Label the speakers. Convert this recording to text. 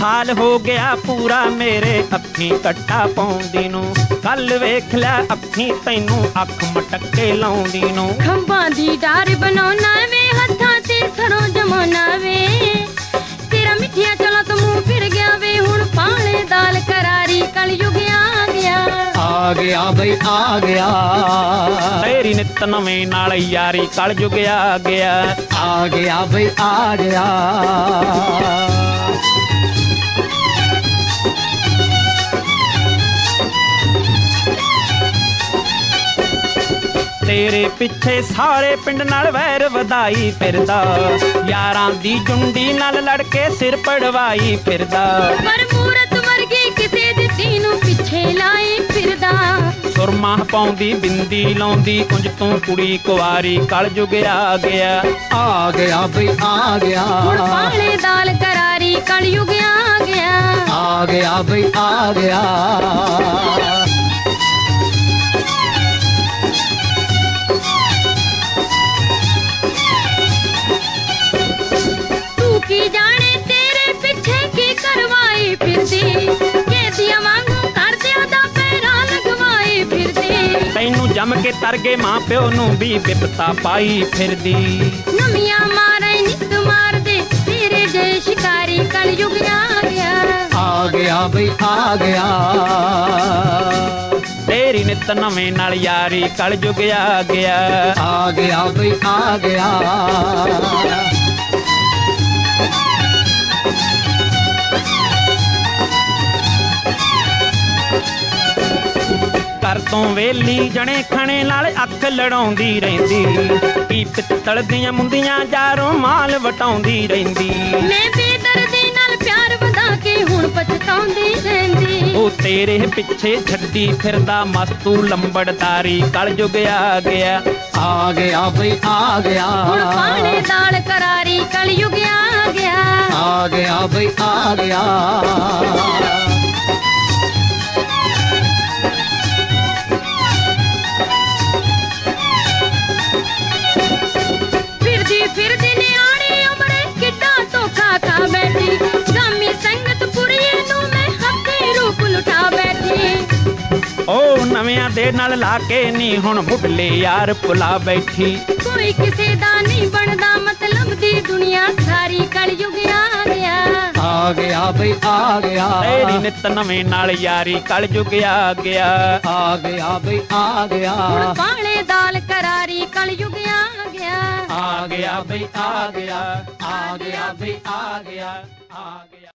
Speaker 1: साल हो गया पूरा मेरे अखी कट्टा पाउंदी नू। कल वेख लै अखी तैनू अख मटके लाउंदी नू।
Speaker 2: खंभां दी डार बनाउना वे हत्थां ते सरों जमाना वे। तेरा मिठिया चला तो मुंह फिर गया वे हुण पाले दाल करारी कलयुग आ गया।
Speaker 3: आ गया बई आ गया।
Speaker 1: तेरी नित नवें नाल यारी कलयुग आ गया।
Speaker 3: आ गया बई आ गया।
Speaker 1: तेरे पिछे सारे पिंड नाल वैर वधाई फिरदा। यारां दी जुंडी नाल लड़के सिर पड़वाई फिरदा।
Speaker 2: पर मूरत वर्गी किसे दित्ती नू पिछे लाई फिरदा।
Speaker 1: सुरमा पाउंदी बिंदी लाउंदी उंज तू कुड़ी कुवारी कलयुग आ गया।
Speaker 3: आ गया बई आ गया।
Speaker 2: हुण पाले दाल करारी कलयुग आ गया।
Speaker 3: आ गया बई आ गया।
Speaker 2: की जाने तेरे पीछे की करवाई फिरदी। कैदिया वांगू कर दिया दा पैरा लगवाई फिरदी।
Speaker 1: तैनू जम के तरगे मां प्यो नू भी विपता पाई फिरदी।
Speaker 2: नमिया मारे नित मार दे तेरे जय शिकारी कलयुग आ गया।
Speaker 3: आ गया बई आ गया।
Speaker 1: तेरी नित नवें नाल यारी कलयुग आ गया।
Speaker 3: आ गया बई आ गया।
Speaker 1: कर तो वेली जने खणे नाल अख लड़ाउंदी रहिंदी। की पित्तल दियां मुंदियां जारों माल वटाउंदी रहिंदी।
Speaker 2: मैं बेदर्दी नाल प्यार वधा के हुण पछताउंदी रहिंदी।
Speaker 1: ओ तेरे पिछे छड्डी फिरदा मस्तू लंबड़दारी कलयुग आ गया।
Speaker 3: आ गया बई आ गया।
Speaker 2: हुण पाले दाल करारी कलयुग आ गया।
Speaker 3: आ गया बई आ गया।
Speaker 2: फिरदी ने आड़ी उमरे किड्डा धोखा खा बैठी। गामी संगत पुरिये नू मैं हत्थे रूप लुटा बैठी।
Speaker 1: ओ नवियां दे नाल ला के नी हुण बुढ़ले यार पुला बैठी।
Speaker 2: कोई किसे दा नहीं बनदा मतलब दी दुनिया सारी कलयुग आ गया।
Speaker 3: आ गया बई आ गया।
Speaker 1: तेरी नित नवें नाल यारी कलयुग आ गया।
Speaker 3: आ गया बई आ गया।
Speaker 2: हुण पाले दाल करारी कलयुग आ गया।
Speaker 1: आ गया बई आ गया।
Speaker 3: आ गया बई आ गया।
Speaker 1: आ गया।